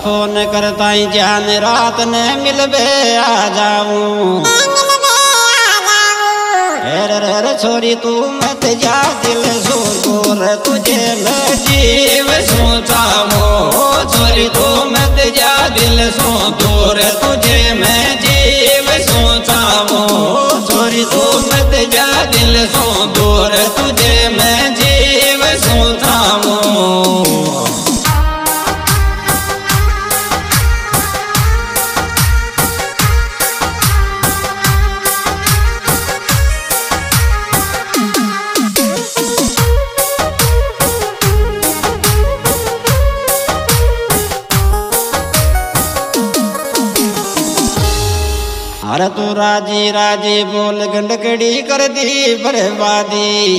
Phone करता ही जान रात ने मिलबे आ जाऊं। रे छोरी तू मत जा दिल सो दूर तुझे मैं जीव सोचा वो। छोरी तू मत जा दिल सो दूर तुझे मैं जीव सोचा वो। छोरी तू मत जा दिल सो दूर तुझे मैं जीव सोचा वो। अरे तू राजी राजी बोल गंडकड़ी कर दी बर्बादी।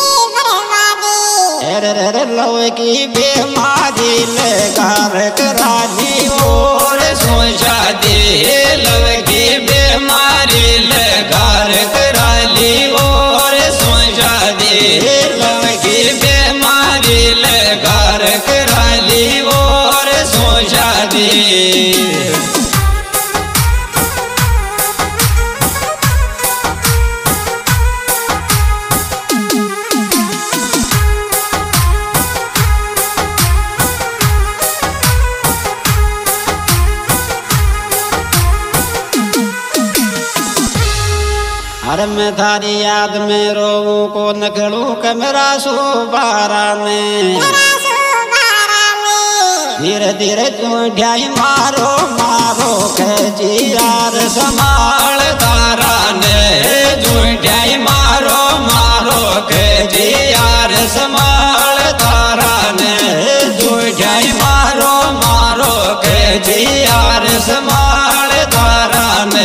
अरे लव की बेमारी लेकर राजी और सोचा दे। लव की बेमारी लेकर कराली और सोचा दे। लव की बेमारी लेकर कराली और सोचा दे। अरे मैं थारी याद में रोऊं को नखड़ू कमरा सुबारा में। धीरे धीरे ढाई मारो मारो खेजी यार संभाल तारा ने। ढाई मारो मारो खेजी यार संभाल तारा ने। ढाई मारो मारो खेजी यार संभाल तारा ने।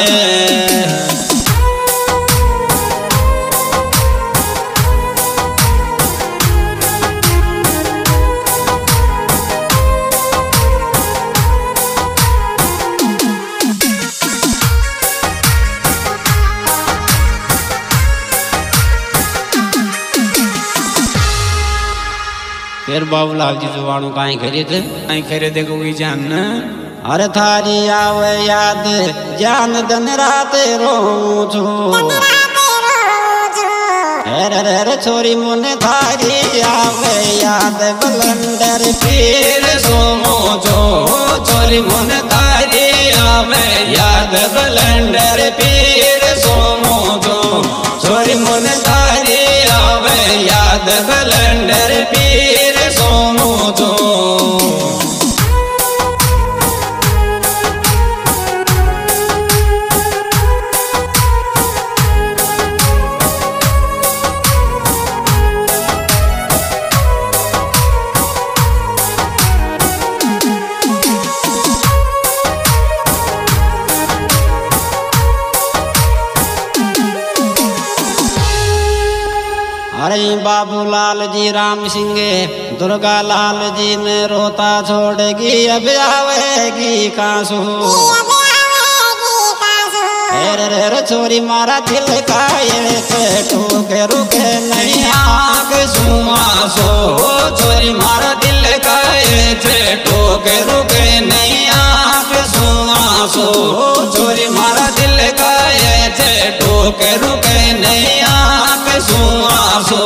फिर बाबूलाल जी जुवाणु काई करे थे कोई जान। अरे थारी आवे याद जान दिन रात रोऊं छो। अरे छोरी मुने थारी आवे याद बलंदर पीर सोमो छो। छोरी मुने थारी आवे याद बलंदर पीर सोमो छो। छोरी मुने थारी आवे याद बलंदर पीर सोमो छो। अरे बाबूलाल जी राम सिंह दुर्गा लाल जी ने रोता छोड़ेगी अब आवेगी कांसू। रे छोरी मारा दिल का ये टूके रुके नहीं आँख सुआसो। छोरी मारा दिल का ये टूके रुके नहीं आँख सुआसो। छोरी मारा दिल का ये टूके रुके नहीं आँख सुआसो।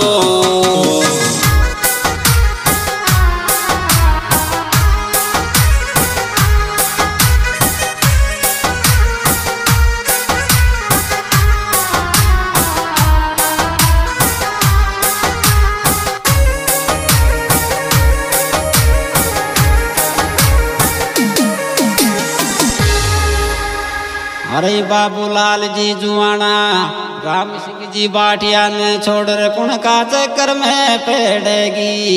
अरे बाबूलाल जी जुआना राम सिंह जी बाटिया ने छोड़ रे कुण का चक्कर में पेड़ेगी।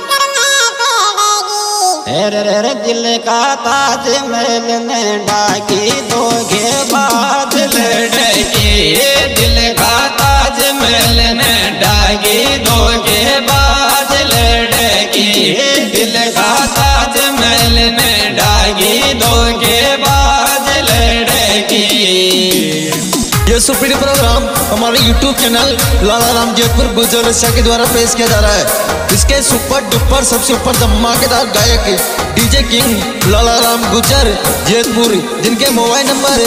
रे दिल का ताज महल ने डाकी दोगे बाद लड़ेगी। दिल का ताज महल ने डाकी दोगे बाद लड़ेगी। दिल का ताज महल ने डाकी दोगे बाद लड़ेगी। ये ये सुपीरियर प्रोग्राम हमारे YouTube चैनल लाला राम जयपुर गुजर के द्वारा पेश किया जा रहा है। इसके सुपर डुपर सबसे ऊपर धमाकेदार गायक डीजे किंग लाला राम गुजर जयपुर, जिनके मोबाइल नंबर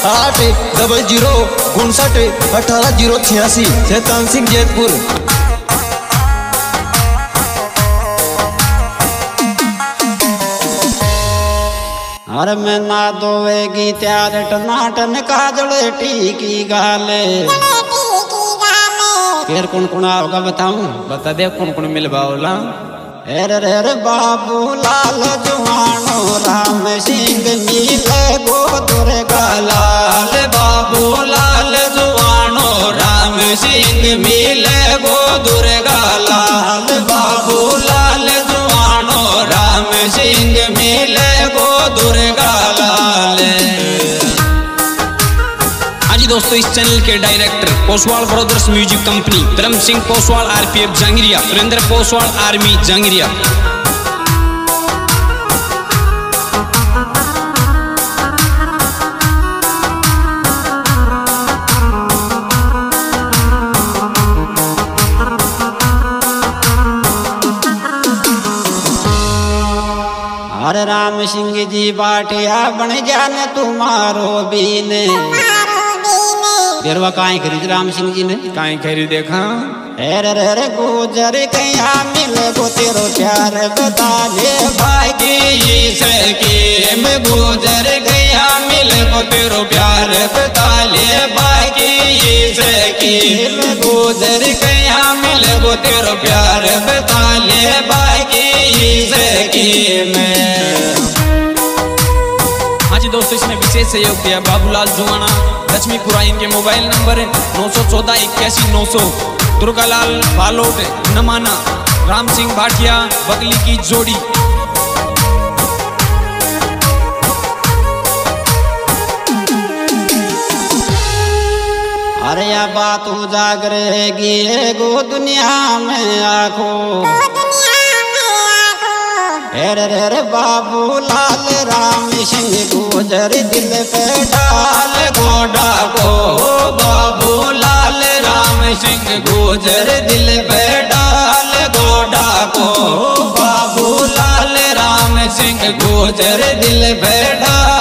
8005918 शैतान सिंह जयपुर। हर में ना दोवेगी त्यार टनाटन काजल टीकी गाले। फिर कौन होगा बताऊं? बता दे कौन मिलवाओला। रे बाबू लाल जुआनो राम सिंह मिले गो दुर्गा लाल। बाबू लाल जुआनो राम सिंह मिले गो दुर्गा लाल। बाबू लाल जुआनो राम सिंह मिले गो दुर्गा लाल। हाँ जी दोस्तों, इस चैनल के director Poswal brothers music company, Dharam Singh Poswal RPF Jangariya, Surendra Poswal army Jangariya. हरे राम सिंह जी बाटिया बन जाने तुम्हारो बीन। फिर वह काहे खरीद राम सिंह जी ने? काहे खरीद देखा? रे गुजर कया मिल गो तेरो प्यार बता ले भागी सके। मैं गुजर गया मिल गो तेरो प्यार बता ले भागी सके। मैं गुजर गया मिल गो तेरो प्यार बता ले भागी सके। हाँ जी दोस्तों, इसने विशेष सहयोग दिया बाबूलाल जुआना लक्ष्मीपुरा। इनके मोबाइल नंबर 914 81 900। दुर्गालाल फालोट नमाना, राम सिंह भाटिया बगली की जोड़ी। अरे या बात उजागरेगी गो दुनिया में आखो। रे बाबू लाल राम सिंह गुजर दिल पे डाल गोडा को। बाबू लाल राम सिंह गुजर दिल पे डाल गोडा को। बाबू लाल राम सिंह गुजर दिल पे डाल